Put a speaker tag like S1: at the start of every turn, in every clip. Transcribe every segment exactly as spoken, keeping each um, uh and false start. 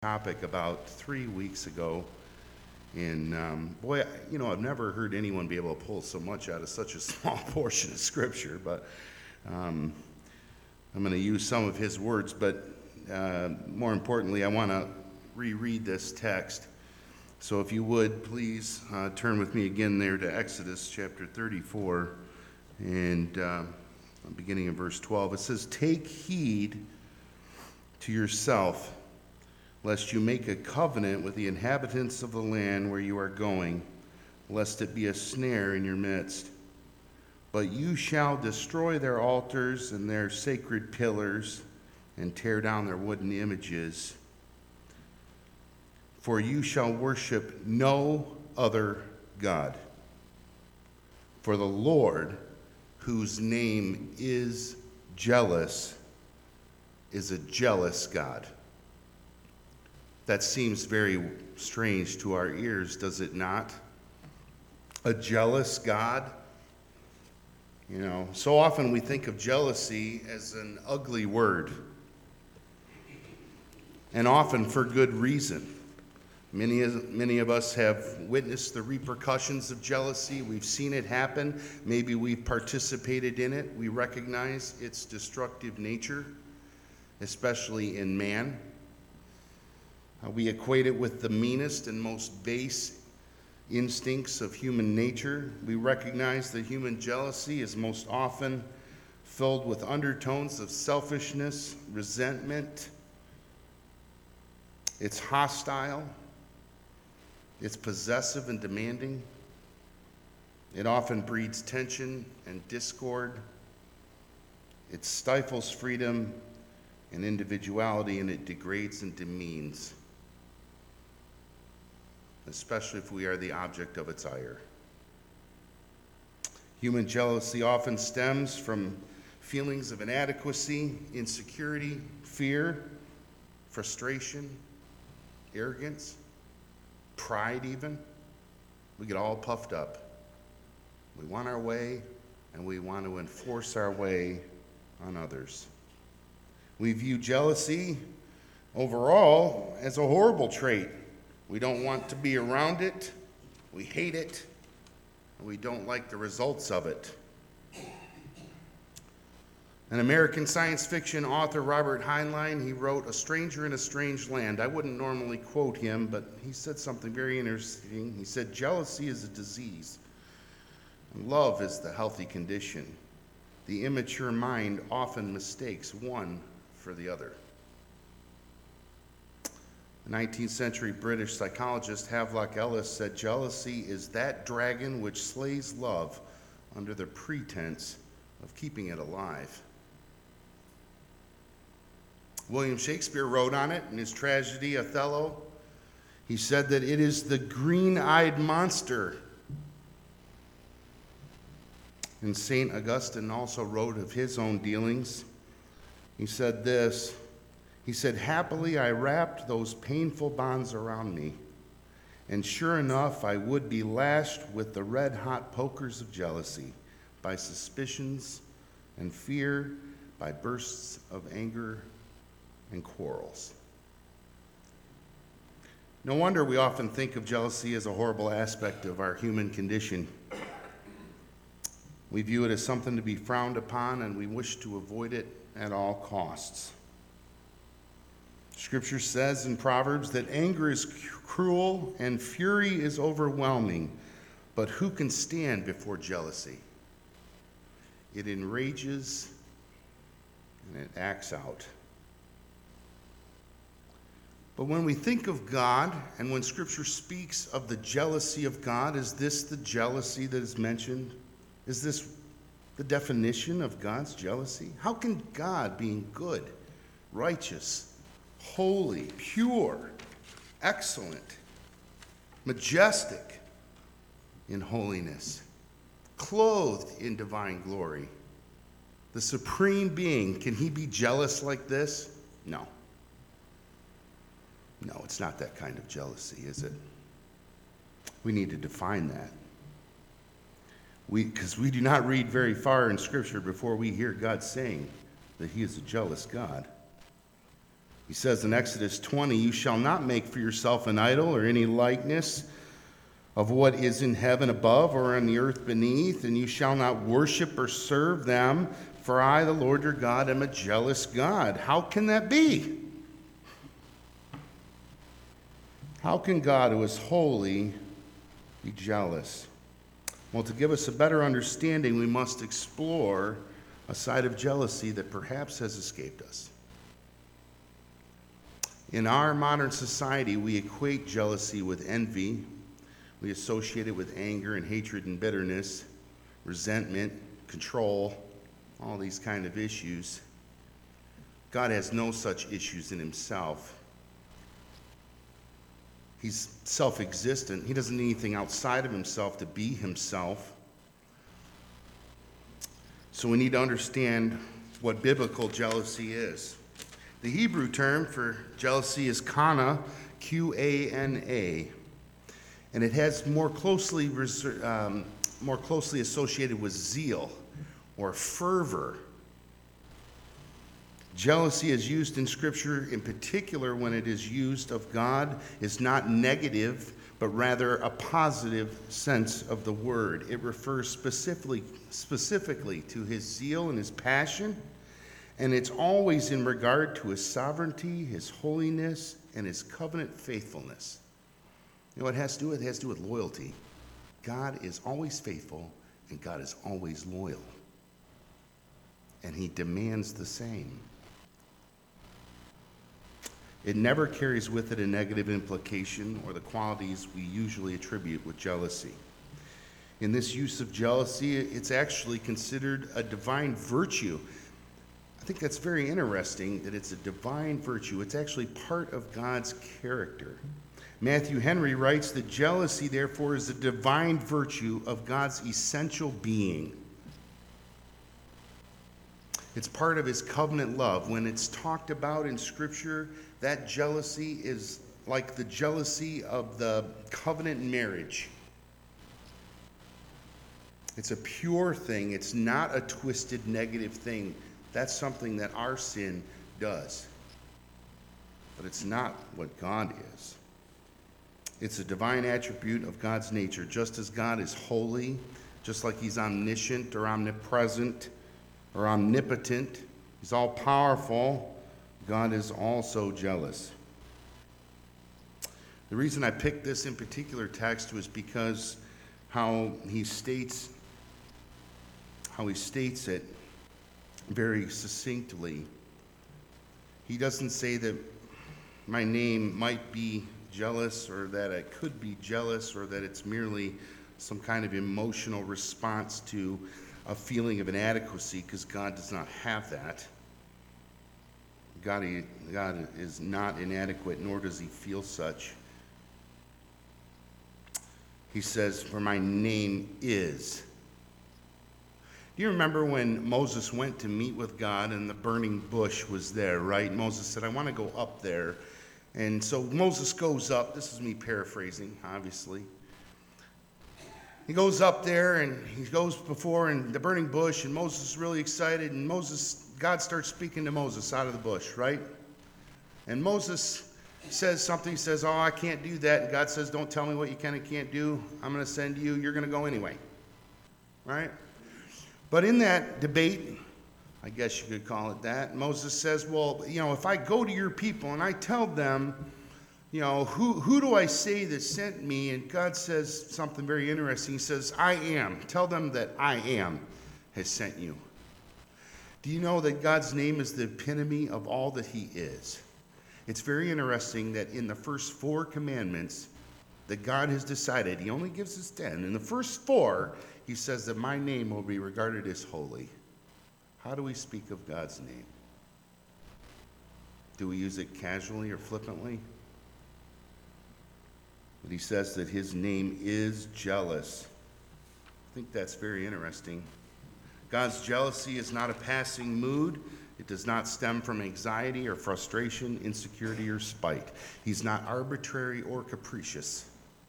S1: topic about three weeks ago. And um, boy, you know, I've never heard anyone be able to pull so much out of such a small portion of Scripture, but um, I'm going to use some of his words. But uh, more importantly, I want to reread this text. So if you would, please uh, turn with me again there to Exodus chapter thirty-four, and uh, beginning in verse twelve. It says, "Take heed to yourself, lest you make a covenant with the inhabitants of the land where you are going, lest it be a snare in your midst. But you shall destroy their altars and their sacred pillars, and tear down their wooden images. For you shall worship no other God. For the Lord, whose name is jealous, is a jealous God." That seems very strange to our ears, does it not? A jealous God? You know, so often we think of jealousy as an ugly word, and often for good reason. Many, many of us have witnessed the repercussions of jealousy. We've seen it happen. Maybe we've participated in it. We recognize its destructive nature, especially in man. Uh, we equate it with the meanest and most base instincts of human nature. We recognize that human jealousy is most often filled with undertones of selfishness, resentment. It's hostile. It's possessive and demanding. It often breeds tension and discord. It stifles freedom and individuality, and it degrades and demeans, especially if we are the object of its ire. Human jealousy often stems from feelings of inadequacy, insecurity, fear, frustration, arrogance, pride even. We get all puffed up. We want our way, and we want to enforce our way on others. We view jealousy overall as a horrible trait. We don't want to be around it, we hate it, and we don't like the results of it. An American science fiction author, Robert Heinlein, he wrote A Stranger in a Strange Land. I wouldn't normally quote him, but he said something very interesting. He said, "Jealousy is a disease, and love is the healthy condition. The immature mind often mistakes one for the other." The nineteenth century British psychologist Havelock Ellis said, "Jealousy is that dragon which slays love under the pretense of keeping it alive." William Shakespeare wrote on it in his tragedy Othello. He said that it is the green-eyed monster. And Saint Augustine also wrote of his own dealings. He said this, he said, "Happily I wrapped those painful bonds around me, and sure enough I would be lashed with the red-hot pokers of jealousy, by suspicions and fear, by bursts of anger and quarrels." No wonder we often think of jealousy as a horrible aspect of our human condition. We view it as something to be frowned upon, and we wish to avoid it at all costs. Scripture says in Proverbs that anger is cruel and fury is overwhelming, but who can stand before jealousy? It enrages and it acts out. But when we think of God, and when Scripture speaks of the jealousy of God, is this the jealousy that is mentioned? Is this the definition of God's jealousy? How can God, being good, righteous, holy, pure, excellent, majestic in holiness, clothed in divine glory, the supreme being, can he be jealous like this? No. No, it's not that kind of jealousy, is it? We need to define that. We, because we do not read very far in Scripture before we hear God saying that he is a jealous God. He says in Exodus twenty, "You shall not make for yourself an idol or any likeness of what is in heaven above or on the earth beneath, and you shall not worship or serve them, for I, the Lord your God, am a jealous God." How can that be? How can God, who is holy, be jealous? Well, to give us a better understanding, we must explore a side of jealousy that perhaps has escaped us. In our modern society, we equate jealousy with envy. We associate it with anger and hatred and bitterness, resentment, control, all these kind of issues. God has no such issues in himself. He's self-existent. He doesn't need anything outside of himself to be himself. So we need to understand what biblical jealousy is. The Hebrew term for jealousy is kana, Q A N A, and it has more closely reser- um, more closely associated with zeal or fervor. Jealousy is used in Scripture, in particular when it is used of God, is not negative, but rather a positive sense of the word. It refers specifically, specifically to his zeal and his passion, and it's always in regard to his sovereignty, his holiness, and his covenant faithfulness. You know what it has to do with? It has to do with loyalty. God is always faithful, and God is always loyal. And he demands the same. It never carries with it a negative implication or the qualities we usually attribute with jealousy. In this use of jealousy, it's actually considered a divine virtue. I think that's very interesting that it's a divine virtue. It's actually part of God's character. Matthew Henry writes that jealousy, therefore, is a divine virtue of God's essential being. It's part of his covenant love. When it's talked about in Scripture, that jealousy is like the jealousy of the covenant marriage. It's a pure thing. It's not a twisted negative thing. That's something that our sin does. But it's not what God is. It's a divine attribute of God's nature. Just as God is holy, just like he's omniscient or omnipresent or omnipotent, he's all powerful, God is also jealous. The reason I picked this in particular text was because how he states how he states it very succinctly. He doesn't say that my name might be jealous or that I could be jealous or that it's merely some kind of emotional response to a feeling of inadequacy, because God does not have that. God, he, God is not inadequate, nor does he feel such. He says, "For my name is." Do you remember when Moses went to meet with God and the burning bush was there, right? Moses said, "I want to go up there." And so Moses goes up. This is me paraphrasing, obviously. He goes up there and he goes before in the burning bush, and Moses is really excited, and Moses, God starts speaking to Moses out of the bush, right? And Moses says something, he says, "Oh, I can't do that." And God says, "Don't tell me what you can and can't do. I'm going to send you. You're going to go anyway." Right? But in that debate, I guess you could call it that, Moses says, "Well, you know, if I go to your people and I tell them, you know, who, who do I say that sent me?" And God says something very interesting. He says, "I am. Tell them that I am has sent you." Do you know that God's name is the epitome of all that he is? It's very interesting that in the first four commandments that God has decided, he only gives us ten. In the first four, he says that my name will be regarded as holy. How do we speak of God's name? Do we use it casually or flippantly? But he says that his name is jealous. I think that's very interesting. God's jealousy is not a passing mood. It does not stem from anxiety or frustration, insecurity or spite. He's not arbitrary or capricious,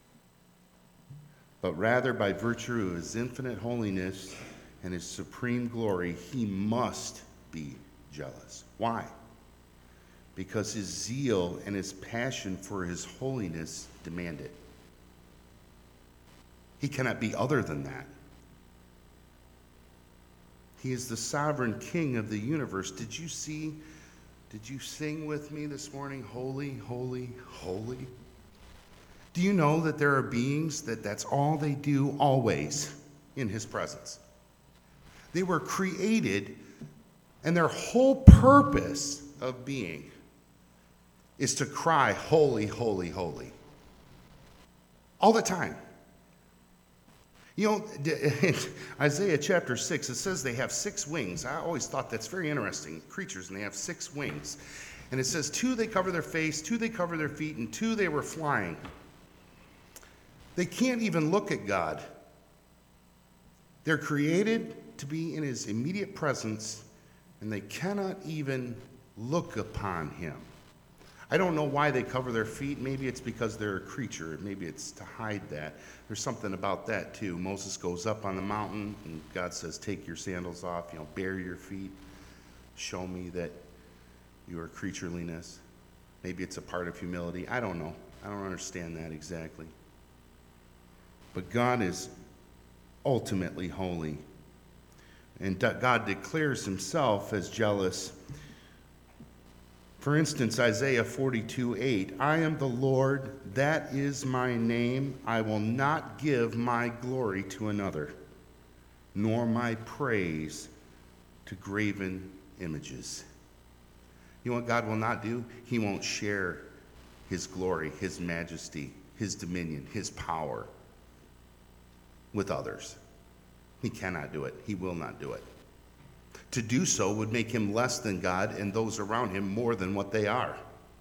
S1: but rather by virtue of his infinite holiness and his supreme glory, he must be jealous. Why? because his zeal and his passion for his holiness demand it. He cannot be other than that. He is the sovereign king of the universe. Did you see, did you sing with me this morning, holy, holy, holy? Do you know that there are beings that that's all they do always in his presence? They were created, and their whole purpose of being is to cry, holy, holy, holy. All the time. You know, in Isaiah chapter six, it says they have six wings. I always thought that's very interesting. Creatures, and they have six wings. And it says, two they cover their face, two they cover their feet, and two they were flying. They can't even look at God. They're created to be in his immediate presence, and they cannot even look upon him. I don't know why they cover their feet. Maybe it's because they're a creature. Maybe it's to hide that. There's something about that, too. Moses goes up on the mountain, and God says, take your sandals off, you know, bare your feet. Show me that you are creatureliness. Maybe it's a part of humility. I don't know. I don't understand that exactly. But God is ultimately holy. And God declares himself as jealous. For instance, Isaiah forty-two eight, I am the Lord, that is my name. I will not give my glory to another, nor my praise to graven images. You know what God will not do? He won't share his glory, his majesty, his dominion, his power with others. He cannot do it. He will not do it. To do so would make him less than God and those around him more than what they are.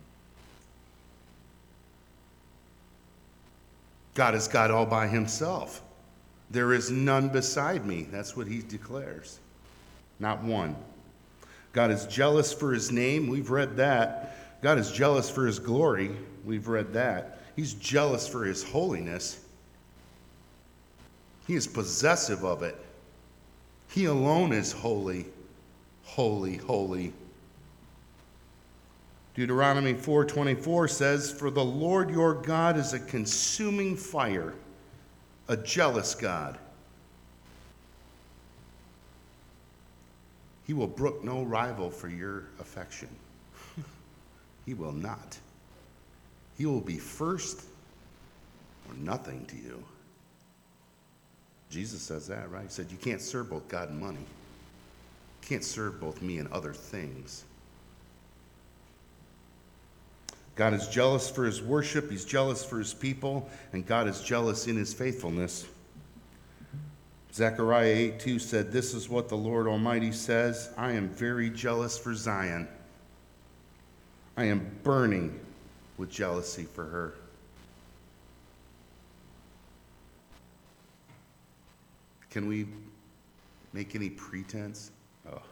S1: God is God all by himself. There is none beside me. That's what he declares. Not one. God is jealous for his name. We've read that. God is jealous for his glory. We've read that. He's jealous for his holiness. He is possessive of it. He alone is holy, holy, holy. Deuteronomy four twenty-four says, for the Lord your God is a consuming fire, a jealous God. He will brook no rival for your affection. He will not. He will be first or nothing to you. Jesus says that, right? He said, you can't serve both God and money. You can't serve both me and other things. God is jealous for his worship. He's jealous for his people. And God is jealous in his faithfulness. Zechariah eight two said, this is what the Lord Almighty says. I am very jealous for Zion. I am burning with jealousy for her. Can we make any pretense? Oh.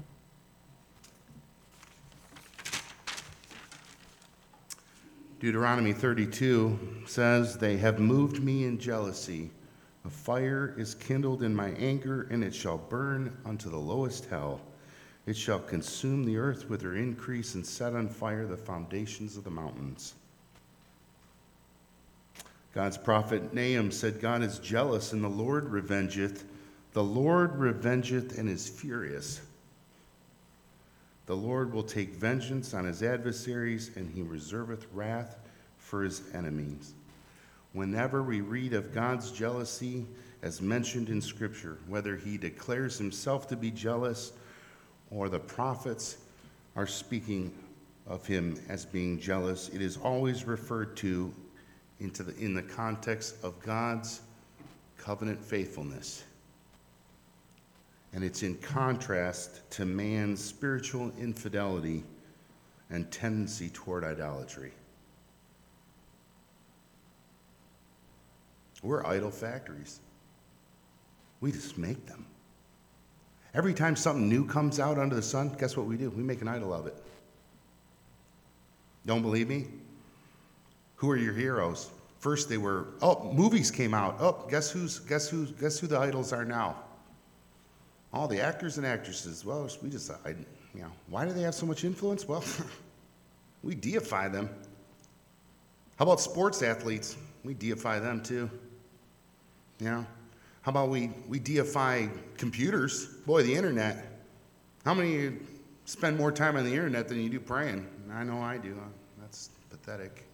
S1: Deuteronomy thirty-two says, they have moved me in jealousy. A fire is kindled in my anger, and it shall burn unto the lowest hell. It shall consume the earth with her increase and set on fire the foundations of the mountains. God's prophet Nahum said, God is jealous, and the Lord revengeth. The Lord revengeth and is furious. The Lord will take vengeance on his adversaries, and he reserveth wrath for his enemies. Whenever we read of God's jealousy, as mentioned in Scripture, whether he declares himself to be jealous or the prophets are speaking of him as being jealous, it is always referred to into the, in the context of God's covenant faithfulness. And it's in contrast to man's spiritual infidelity and tendency toward idolatry. We're idol factories. We just make them. Every time something new comes out under the sun, guess what we do? We make an idol of it. Don't believe me? Who are your heroes? First they were, oh, movies came out. Oh, guess who's guess who guess who the idols are now? All the actors and actresses. Well, we just, I, you know, why do they have so much influence? Well, We deify them. How about sports athletes? We deify them too. Yeah. How about we, we deify computers? Boy, the internet. How many of you spend more time on the internet than you do praying? I know I do. That's pathetic.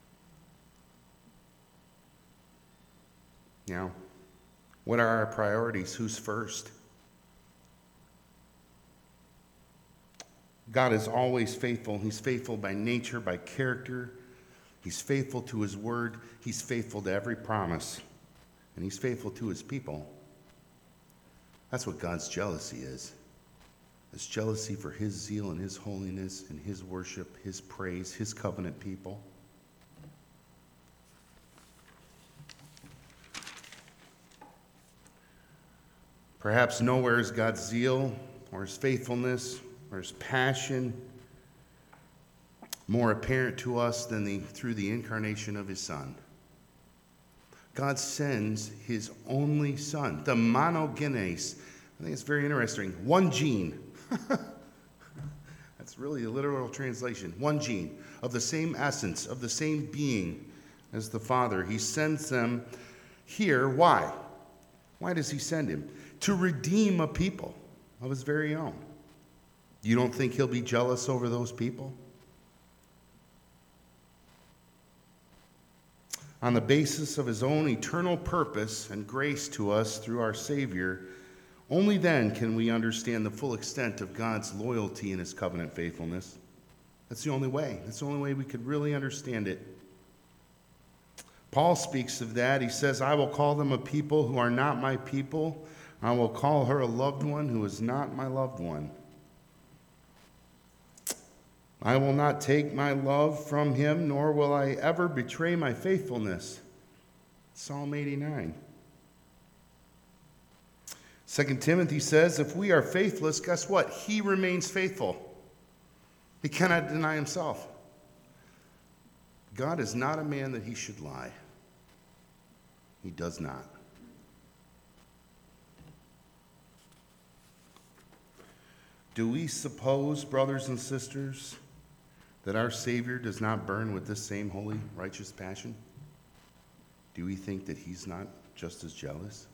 S1: You know, what are our priorities? Who's first? God is always faithful. He's faithful by nature, by character. He's faithful to his word. He's faithful to every promise. And he's faithful to his people. That's what God's jealousy is. It's jealousy for his zeal and his holiness and his worship, his praise, his covenant people. Perhaps nowhere is God's zeal or his faithfulness or his passion more apparent to us than the, through the incarnation of his Son. God sends his only Son, the monogenes. I think it's very interesting. One gene. That's really a literal translation. One gene of the same essence, of the same being as the Father. He sends them here. Why? Why does he send him? To redeem a people of his very own. You don't think he'll be jealous over those people? On the basis of his own eternal purpose and grace to us through our Savior, only then can we understand the full extent of God's loyalty and his covenant faithfulness. That's the only way. That's the only way we could really understand it. Paul speaks of that. He says, I will call them a people who are not my people. I will call her a loved one who is not my loved one. I will not take my love from him, nor will I ever betray my faithfulness. Psalm eighty-nine. Second Timothy says, if we are faithless, guess what? He remains faithful. He cannot deny himself. God is not a man that he should lie. He does not. Do we suppose, brothers and sisters, that our Savior does not burn with this same holy, righteous passion? Do we think that he's not just as jealous?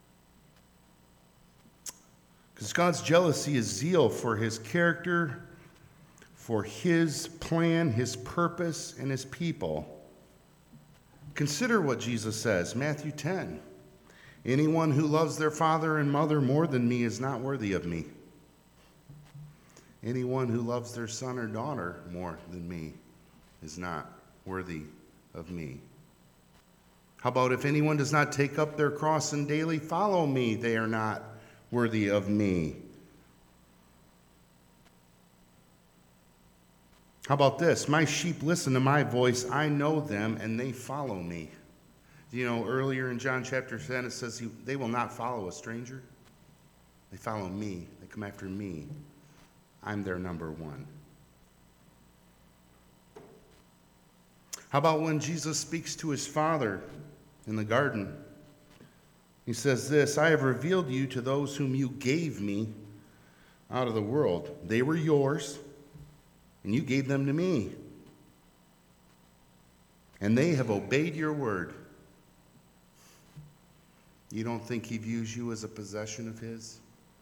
S1: Because God's jealousy is zeal for his character, for his plan, his purpose, and his people. Consider what Jesus says, Matthew ten. Anyone who loves their father and mother more than me is not worthy of me. Anyone who loves their son or daughter more than me is not worthy of me. How about if anyone does not take up their cross and daily follow me, they are not worthy of me. How about this? My sheep listen to my voice. I know them and they follow me. You know, earlier in John chapter ten, it says he, they will not follow a stranger. They follow me. They come after me. I'm their number one. How about when Jesus speaks to his Father in the garden? He says this, I have revealed you to those whom you gave me out of the world. They were yours, and you gave them to me. And they have obeyed your word. You don't think he views you as a possession of his?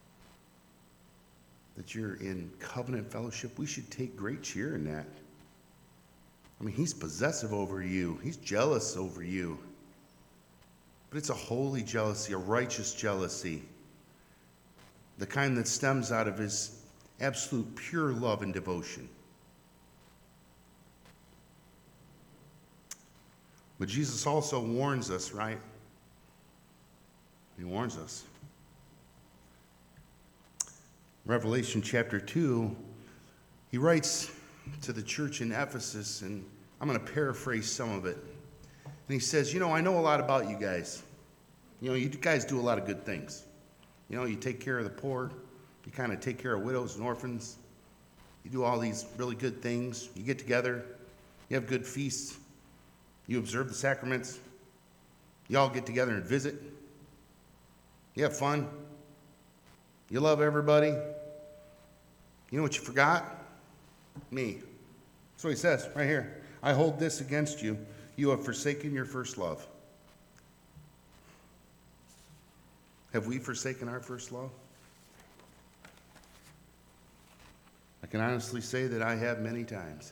S1: That you're in covenant fellowship? We should take great cheer in that. I mean, he's possessive over you. He's jealous over you. But it's a holy jealousy, a righteous jealousy. The kind that stems out of his absolute pure love and devotion. But Jesus also warns us, right? He warns us. Revelation chapter two, he writes to the church in Ephesus, and I'm going to paraphrase some of it. And he says, you know, I know a lot about you guys. You know, you guys do a lot of good things. You know, you take care of the poor. You kind of take care of widows and orphans. You do all these really good things. You get together. You have good feasts. You observe the sacraments. You all get together and visit. You have fun. You love everybody. You know what you forgot? Me. That's what he says right here. I hold this against you. You have forsaken your first love. Have we forsaken our first love? I can honestly say that I have many times.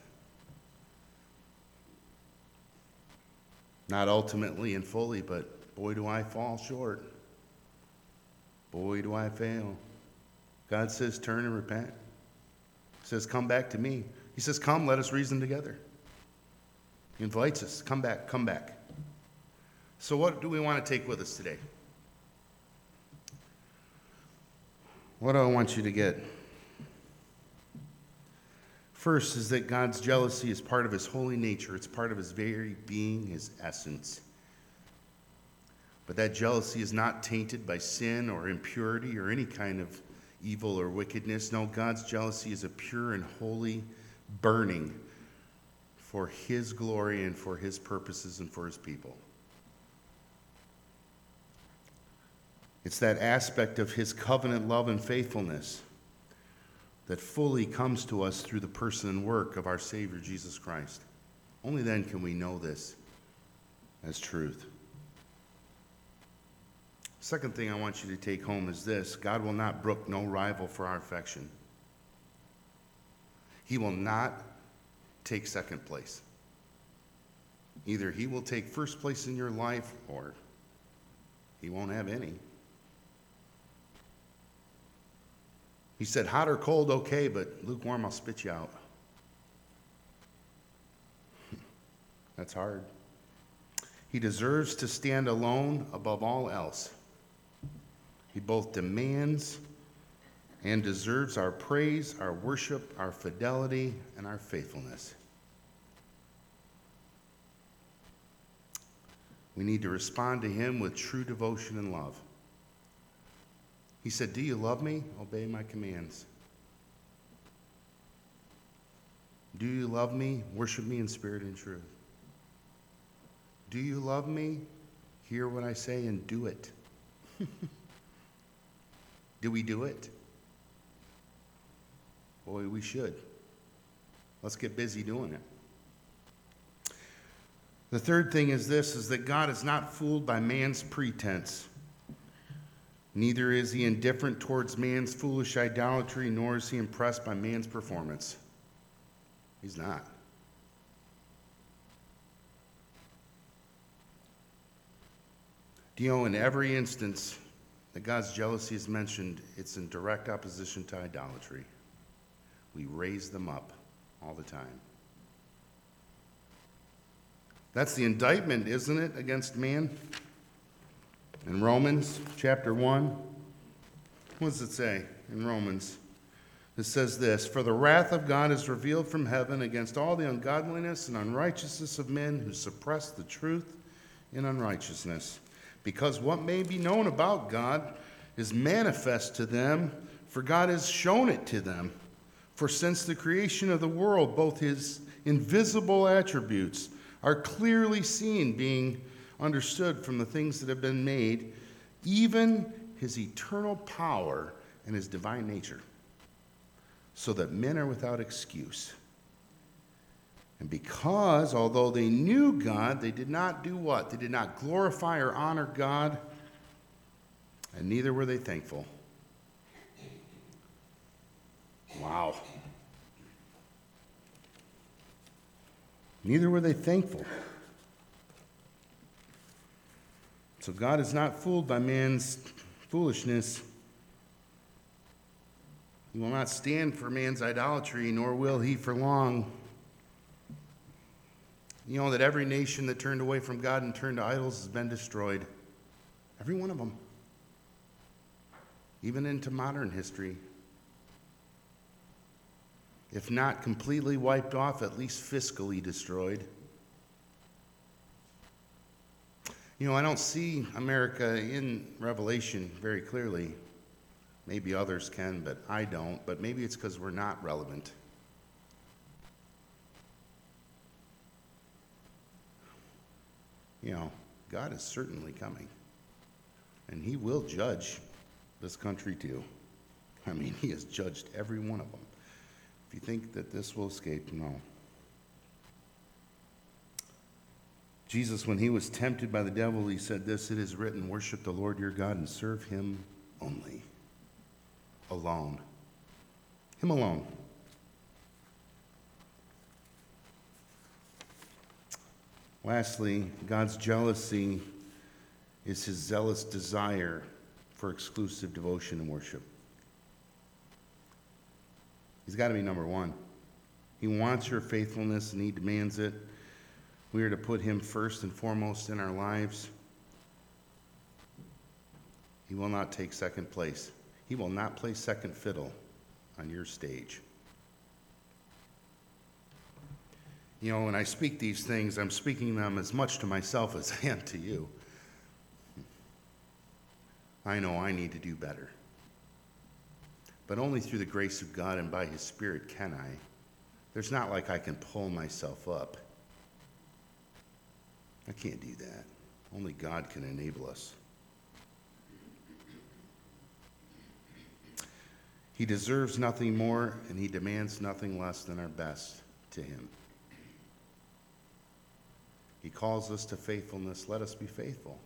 S1: Not ultimately and fully, but boy, do I fall short. Boy, do I fail. God says, turn and repent. He says, come back to me. He says, come, let us reason together. He invites us, come back, come back. So what do we want to take with us today? What do I want you to get? First is that God's jealousy is part of his holy nature. It's part of his very being, his essence. But that jealousy is not tainted by sin or impurity or any kind of evil or wickedness. No, God's jealousy is a pure and holy burning for his glory and for his purposes and for his people. It's that aspect of his covenant love and faithfulness that fully comes to us through the person and work of our Savior, Jesus Christ. Only then can we know this as truth. Second thing I want you to take home is this: God will not brook no rival for our affection. He will not take second place. Either he will take first place in your life or he won't have any. He said, hot or cold, okay, but lukewarm, I'll spit you out. That's hard. He deserves to stand alone above all else. He both demands and deserves our praise, our worship, our fidelity, and our faithfulness. We need to respond to him with true devotion and love. He said, do you love me? Obey my commands. Do you love me? Worship me in spirit and truth. Do you love me? Hear what I say and do it. Do we do it? Boy, we should. Let's get busy doing it. The third thing is this, is that God is not fooled by man's pretense. Neither is he indifferent towards man's foolish idolatry, nor is he impressed by man's performance. He's not. Do you know, in every instance that God's jealousy is mentioned, it's in direct opposition to idolatry. We raise them up all the time. That's the indictment, isn't it, against man? In Romans chapter one, what does it say in Romans? It says this: for the wrath of God is revealed from heaven against all the ungodliness and unrighteousness of men who suppress the truth in unrighteousness, because what may be known about God is manifest to them, for God has shown it to them. For since the creation of the world, both his invisible attributes are clearly seen, being understood from the things that have been made, even his eternal power and his divine nature, so that men are without excuse. And because, although they knew God, they did not do what? They did not glorify or honor God, and neither were they thankful. Wow. Neither were they thankful. So God is not fooled by man's foolishness. He will not stand for man's idolatry, nor will he for long. You know that every nation that turned away from God and turned to idols has been destroyed. Every one of them. Even into modern history. If not completely wiped off, at least fiscally destroyed. You know, I don't see America in Revelation very clearly. Maybe others can, but I don't. But maybe it's because we're not relevant. You know, God is certainly coming. And he will judge this country too. I mean, he has judged every one of them. If you think that this will escape, no. Jesus, when he was tempted by the devil, he said this, "It is written, worship the Lord your God and serve him only." Alone. Him alone. Lastly, God's jealousy is his zealous desire for exclusive devotion and worship. He's got to be number one. He wants your faithfulness and he demands it. We are to put him first and foremost in our lives. He will not take second place. He will not play second fiddle on your stage. You know, when I speak these things, I'm speaking them as much to myself as I am to you. I know I need to do better. But only through the grace of God and by his Spirit can I. There's not like I can pull myself up. I can't do that. Only God can enable us. He deserves nothing more, and he demands nothing less than our best to him. He calls us to faithfulness. Let us be faithful.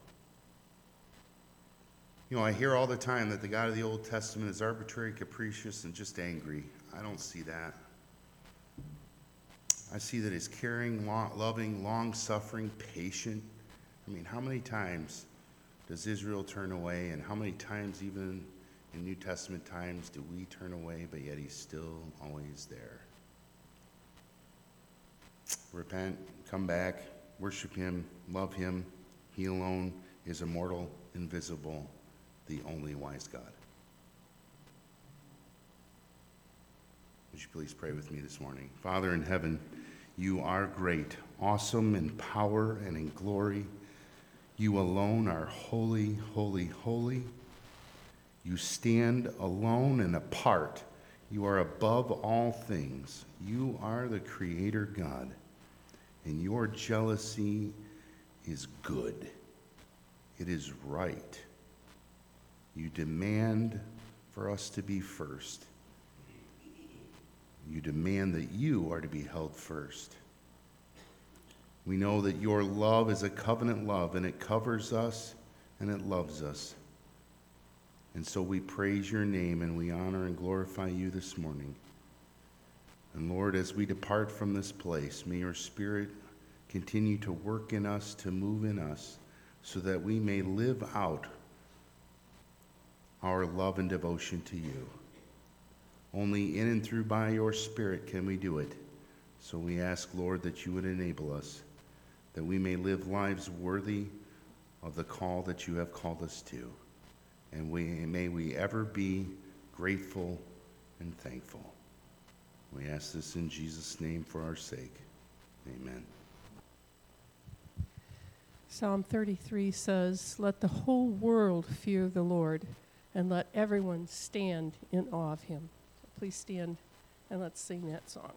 S1: You know, I hear all the time that the God of the Old Testament is arbitrary, capricious, and just angry. I don't see that. I see that he's caring, loving, long-suffering, patient. I mean, how many times does Israel turn away, and how many times even in New Testament times do we turn away, but yet he's still always there? Repent, come back, worship him, love him. He alone is immortal, invisible, the only wise God. Would you please pray with me this morning? Father in heaven, you are great, awesome in power and in glory. You alone are holy, holy, holy. You stand alone and apart. You are above all things. You are the Creator God, and your jealousy is good. It is right. You demand for us to be first. You demand that you are to be held first. We know that your love is a covenant love, and it covers us and it loves us. And so we praise your name and we honor and glorify you this morning. And Lord, as we depart from this place, may your Spirit continue to work in us, to move in us, so that we may live out our love and devotion to you. Only in and through by your Spirit can we do it. So we ask, Lord, that you would enable us, that we may live lives worthy of the call that you have called us to. And we, may we ever be grateful and thankful. We ask this in Jesus' name for our sake. Amen.
S2: Psalm thirty-three says, "Let the whole world fear the Lord, and let everyone stand in awe of him." So please stand and let's sing that song.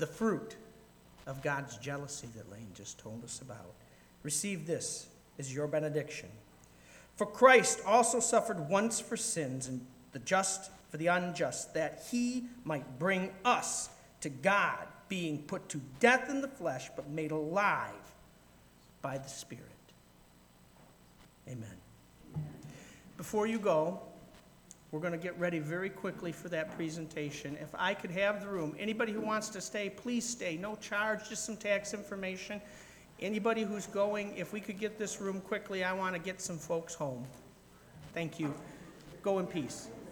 S3: the fruit of God's jealousy that Lane just told us about. Receive this as your benediction. For Christ also suffered once for sins, and the just for the unjust, that he might bring us to God, being put to death in the flesh, but made alive by the Spirit. Amen. Before you go, we're going to get ready very quickly for that presentation. If I could have the room, anybody who wants to stay, please stay. No charge, just some tax information. Anybody who's going, if we could get this room quickly, I want to get some folks home. Thank you. Go in peace.